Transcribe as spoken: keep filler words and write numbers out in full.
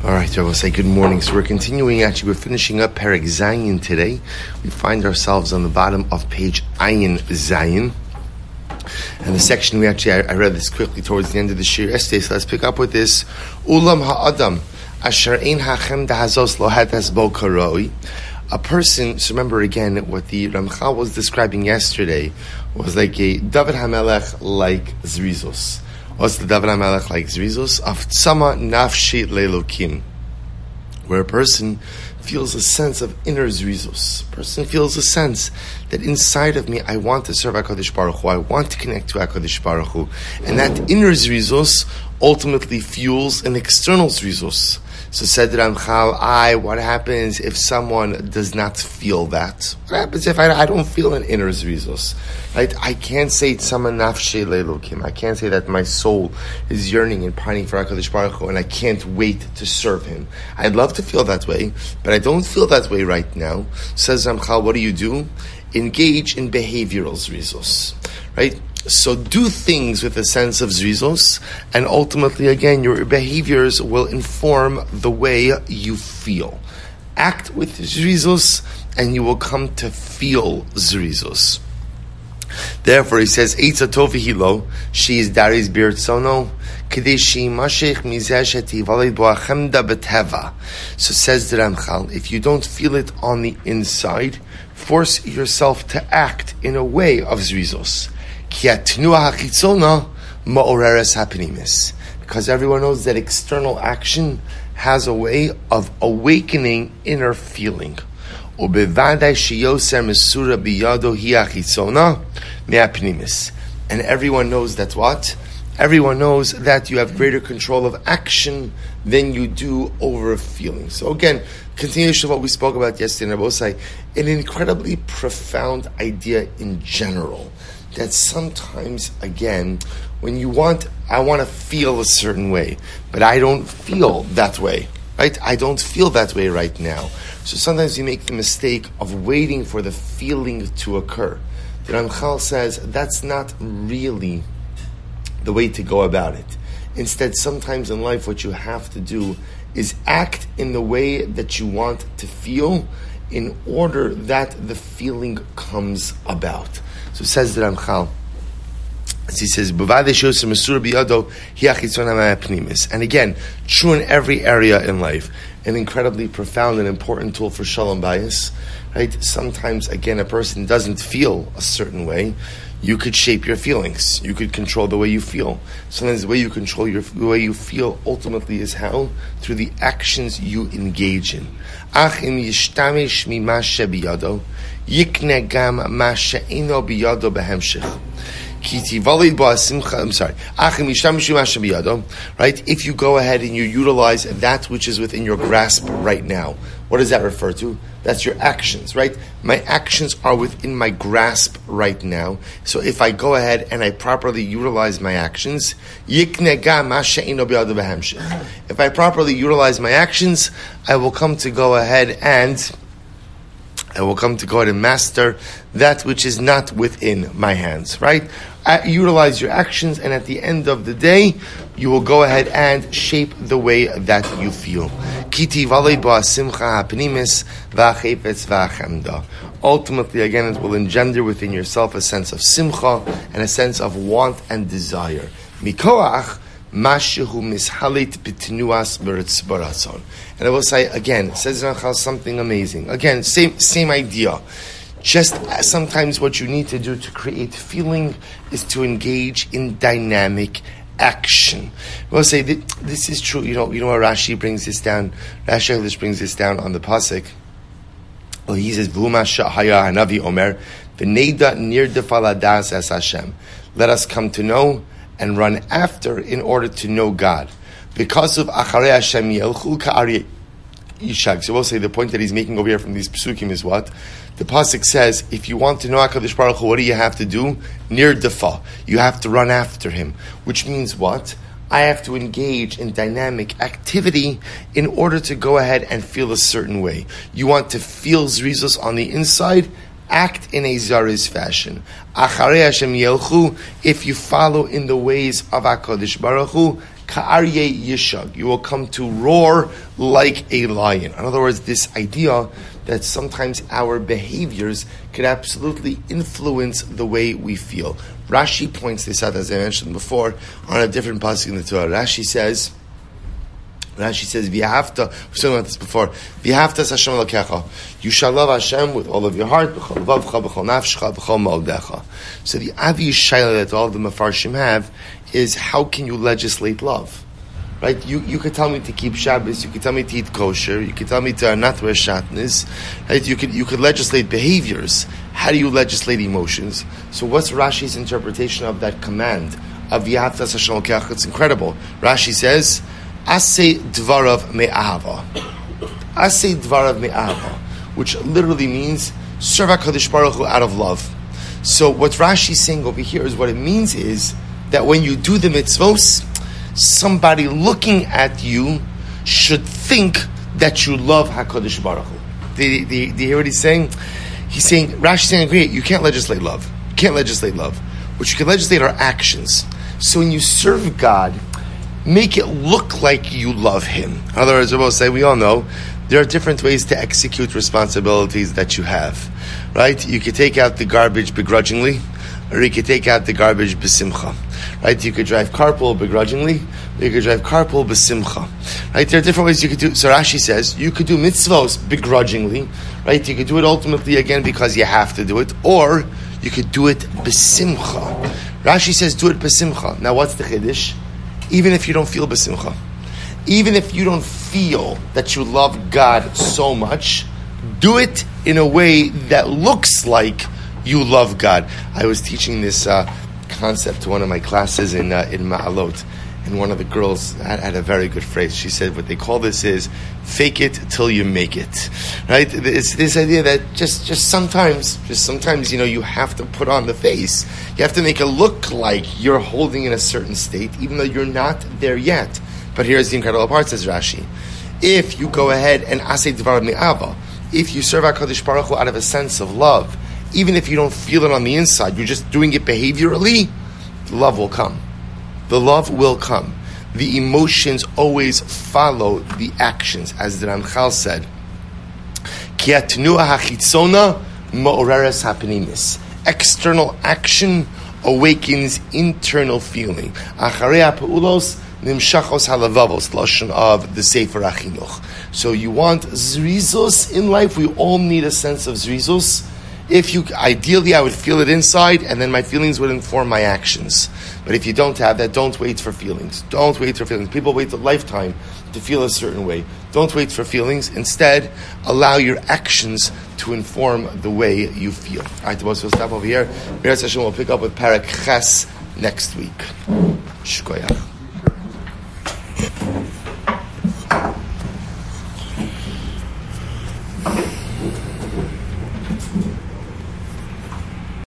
All right, I will say good morning. So we're continuing, actually, we're finishing up Perek Zayin today. We find ourselves on the bottom of page Ayin Zayin. And the section we actually, I, I read this quickly towards the end of the shir yesterday, so let's pick up with this. Ulam ha'adam, asher ein hachem dahazos lo hadas bo karoi. A person, so remember again, what the Ramchal was describing yesterday was like a David HaMelech like Zrizos. What's the David HaMelech like Zrizos? Aftsama nafshi leilokim. Where a person feels a sense of inner Zrizos. A person feels a sense that inside of me, I want to serve HaKadosh Baruch Hu. I want to connect to HaKadosh Baruch Hu. And that inner Zrizos ultimately fuels an external Zrizos. So said Ramchal, I, what happens if someone does not feel that? What happens if I, I don't feel an inner Zrizos? Right? I can't say Tzama nafshei leilokim. I can't say that my soul is yearning and pining for HaKadosh Baruch Hu and I can't wait to serve Him. I'd love to feel that way, but I don't feel that way right now. Says Ramchal, what do you do? Engage in behavioral Zrizos. Right? So do things with a sense of Zrizos, and ultimately, again, your behaviors will inform the way you feel. Act with Zrizos, and you will come to feel Zrizos. Therefore, he says, Eitza tovi hilo, she is Dari's birtzono, kadeshi mashech mizeh shetivalei bo achemda beteva. So says the Ramchal, if you don't feel it on the inside, force yourself to act in a way of Zrizos. Because everyone knows that external action has a way of awakening inner feeling. And everyone knows that what? Everyone knows that you have greater control of action than you do over a feeling. So again, continuation of what we spoke about yesterday in Rabosai, an incredibly profound idea in general. That sometimes, again, when you want, I want to feel a certain way, but I don't feel that way, right? I don't feel that way right now. So sometimes you make the mistake of waiting for the feeling to occur. The Ramchal says that's not really the way to go about it. Instead, sometimes in life what you have to do is act in the way that you want to feel in order that the feeling comes about. So says the Ramchal, as he says, and again, true in every area in life, an incredibly profound and important tool for Shalom Bayis, right? Sometimes, again, a person doesn't feel a certain way. You could shape your feelings. You could control the way you feel. Sometimes the way you control your, the way you feel ultimately is how? Through the actions you engage in. Yikne gam ma she'eno biyado behemshich. I'm sorry. Right? If you go ahead and you utilize that which is within your grasp right now, what does that refer to? That's your actions, right? My actions are within my grasp right now. So if I go ahead and I properly utilize my actions, if I properly utilize my actions, I will come to go ahead and I will come to go ahead and master that which is not within my hands, right? Uh, utilize your actions, and at the end of the day, you will go ahead and shape the way that you feel. Ultimately, again, it will engender within yourself a sense of simcha and a sense of want and desire. Mikoach Mashihu mishalit b'tnuas b'ratzon. And I will say again, says Ramchal something amazing. Again, same same idea. Just sometimes what you need to do to create feeling is to engage in dynamic action. I will say that this is true. You know, you know how Rashi brings this down. Rashi English brings this down on the pasuk. Well, he says, "V'uma shahaya hanavi omer v'neida nirdefal adas es Hashem." Let us come to know and run after in order to know God. Because of Acharei Hashem yelchu ka'ari yishag. So we'll say the point that he's making over here from these psukim is what? The pasuk says, if you want to know HaKadosh Baruch Hu, what do you have to do? Nir defa. You have to run after Him. Which means what? I have to engage in dynamic activity in order to go ahead and feel a certain way. You want to feel Zrizos on the inside? Act in a Zariz fashion. Acharei Hashem yelchu, if you follow in the ways of HaKadosh Baruch Hu, Ka'aryeh yishag. You will come to roar like a lion. In other words, this idea that sometimes our behaviors could absolutely influence the way we feel. Rashi points this out, as I mentioned before, on a different passage in the Torah. Rashi says, Rashi says, "V'ahavta." We've spoken about this before. "V'ahavta Hashem Elokecha." You shall love Hashem with all of your heart, b'chol levavcha, b'chol nafshcha, b'chol ma'odecha. So the avi shayla that all of the Mefarshim have is, how can you legislate love? Right? You you could tell me to keep Shabbos. You could tell me to eat kosher. You could tell me to not wear shatnez. Right? You could you could legislate behaviors. How do you legislate emotions? So what's Rashi's interpretation of that command of V'ahavta Hashem Elokecha? It's incredible. Rashi says, "Aseh dvarav me'ahava." Aseh dvarav me'ahava, which literally means serve HaKadosh Baruch Hu out of love. So what Rashi's saying over here is, what it means is that when you do the mitzvos, somebody looking at you should think that you love HaKadosh Baruch Hu. Do you, do you, do you hear what he's saying? He's saying, Rashi's saying, agree, you can't legislate love. You can't legislate love. What you can legislate are actions. So when you serve God, make it look like you love Him. In other words, we'll say, we all know, there are different ways to execute responsibilities that you have. Right? You could take out the garbage begrudgingly, or you could take out the garbage b'simcha. Right? You could drive carpool begrudgingly, or you could drive carpool b'simcha. Right? There are different ways you could do. So Rashi says, you could do mitzvos begrudgingly. Right? You could do it ultimately, again, because you have to do it, or you could do it b'simcha. Rashi says, do it b'simcha. Now what's the chiddush? Even if you don't feel b'simcha, even if you don't feel that you love God so much, do it in a way that looks like you love God. I was teaching this uh, concept to one of my classes in uh, in Ma'alot, and one of the girls had, had a very good phrase. She said, what they call this is fake it till you make it. Right? It's this idea that just, just sometimes, just sometimes, you know, you have to put on the face. You have to make it look like you're holding in a certain state, even though you're not there yet. But here's the incredible part, says Rashi. If you go ahead and aseh dvar me'ava, if you serve HaKadosh Baruch Hu out of a sense of love, even if you don't feel it on the inside, you're just doing it behaviorally, the love will come. The love will come. The emotions always follow the actions, as the Ramchal said. Ki hatnuah hachitzona ma'oreres hapenimis. External action awakens internal feeling. Acharei ha'peulos nimshachos halavavos, lashon of the Sefer HaChinuch. So you want zrizos in life. We all need a sense of zrizos. If you, ideally, I would feel it inside, and then my feelings would inform my actions. But if you don't have that, don't wait for feelings. Don't wait for feelings. People wait a lifetime to feel a certain way. Don't wait for feelings. Instead, allow your actions to inform the way you feel. All right, we'll stop over here. Meretz Hashem will pick up with Parak Ches next week. Shkoyach.